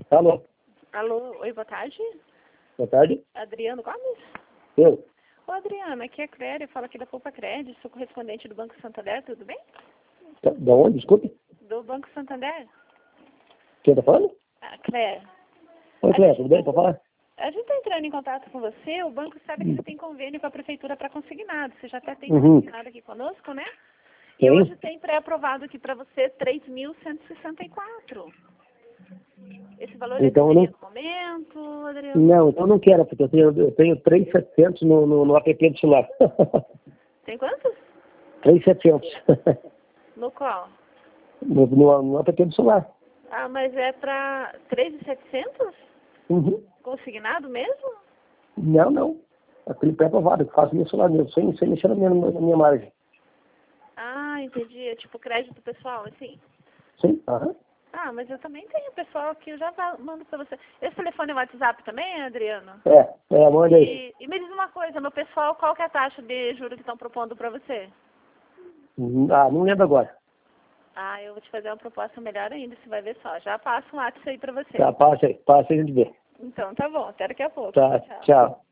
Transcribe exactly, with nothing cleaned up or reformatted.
Alô? Alô, oi, boa tarde. Boa tarde. Adriano Gomes? Eu? Ô, Adriano, aqui é Cléria, eu falo aqui da Poupa Crédito, sou correspondente do Banco Santander, tudo bem? Da, da onde? Desculpe. Do Banco Santander? Quem tá falando? Ah, Cléria. Oi, A Cléia, gente- tudo bem? Pode falar? A gente está entrando em contato com você, o banco sabe que você tem convênio com a prefeitura para consignado, você já até tem Uhum. consignado aqui conosco, né? E Tem? hoje tem pré-aprovado aqui para você três mil cento e sessenta e quatro. Esse valor já Então eu seria não... no momento, Adriano? Não, então eu não quero, porque eu tenho, eu tenho três mil e setecentos no, no, no app do celular. Tem quantos? três mil e setecentos. No qual? no, no, no app do celular. Ah, mas é para três mil e setecentos? Uhum. Consignado mesmo? Não, não. Aquele pré-aprovado que faço no meu celular mesmo, sem, sem mexer na minha, na minha margem. Ah, entendi. É tipo crédito pessoal, assim. Sim? Aham. Ah, mas eu também tenho pessoal que eu já va- mando pra você. Esse telefone é WhatsApp também, Adriano? É, é, manda aí. E, e me diz uma coisa, no pessoal, qual que é a taxa de juros que estão propondo pra você? Uhum. Ah, não lembro agora. Ah, eu vou te fazer uma proposta melhor ainda, você vai ver só. Já passo um WhatsApp aí pra você. Tá, passa aí, passa aí a gente vê. Então tá bom, até daqui a pouco. Tá, Tchau. tchau.